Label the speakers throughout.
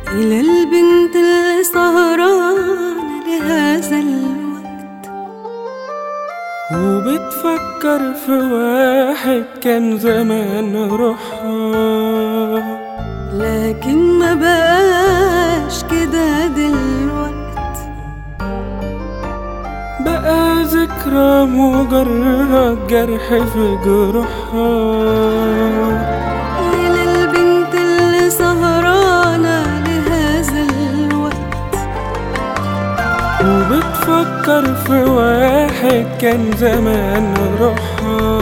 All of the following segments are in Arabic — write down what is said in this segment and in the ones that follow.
Speaker 1: إلى البنت اللي سهرانة لهذا الوقت
Speaker 2: وبتفكر في واحد كان زمان روحها،
Speaker 1: لكن ما بقاش كده دلوقت،
Speaker 2: بقى ذكرى مجرد جرح في جروحها.
Speaker 1: إلى البنت اللي سهرانة لهذا الوقت
Speaker 2: وبتفكر في واحد كان زمان روحها،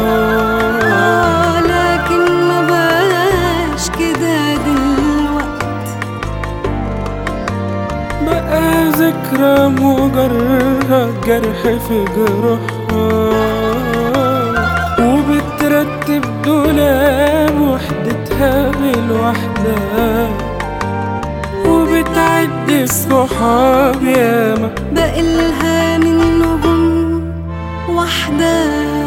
Speaker 1: لكن ما بقاش كده دلوقت،
Speaker 2: بقى ذكرى مجرد جرح في جروحها. وبترتب دولاب وحدتها بالوحدة، وبتعد الصحاب ياما
Speaker 1: بقلها منهم واحدة.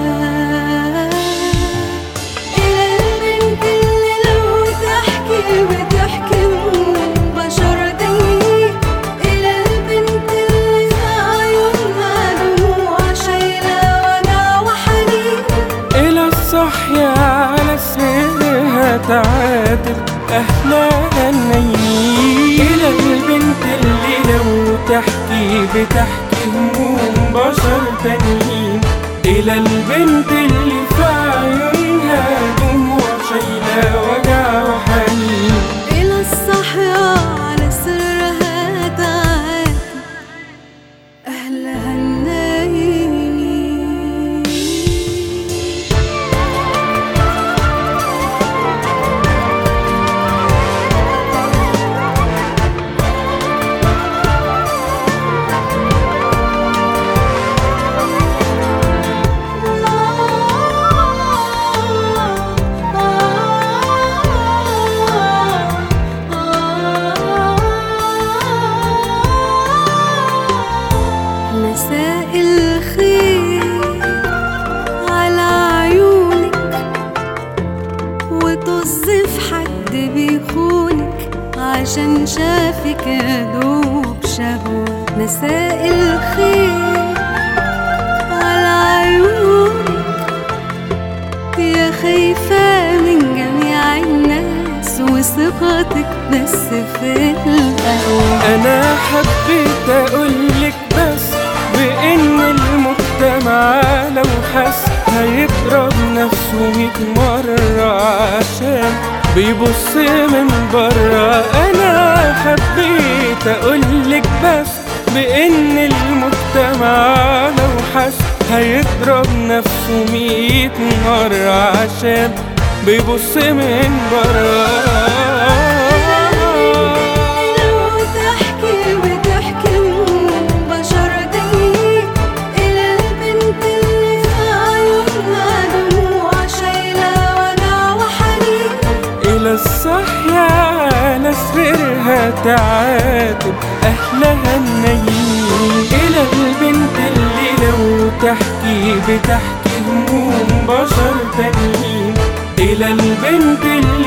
Speaker 1: إلى البنت اللي لو تحكي بتحكي بشر تانيين، إلى البنت اللي في عيونها دموع شايلة وجع وحنين،
Speaker 2: إلى الصحية على سرها تعاتب أهلها النايمين. إلى البنت اللي لو تحكي بتحكي هموم بشر تانيين، إلى البنت اللي في عيونها دموع شايلة وجع وحنين.
Speaker 1: إلى الصحية على سرها تعاتب أهلها النايمين. مساء الخير على عيونك، وطز في حد بيخونك عشان شافك يدوب شهوة. مساء الخير على عيونك يا خايفة من جميع الناس وثقتك بس في القهوة.
Speaker 2: أنا حبيت أقولك بس بإن المجتمع لو حس هيضرب نفسه 100 مرة عشان بيبص من برا. أنا حبيت أقولك بس بإن المجتمع لو حس هيضرب نفسه 100 مرة عشان بيبص من برا. الصحية على سرها تعاتب أهلها النايمين. إلى البنت اللي لو تحكي بتحكي هموم بشر تانيين، إلى البنت اللي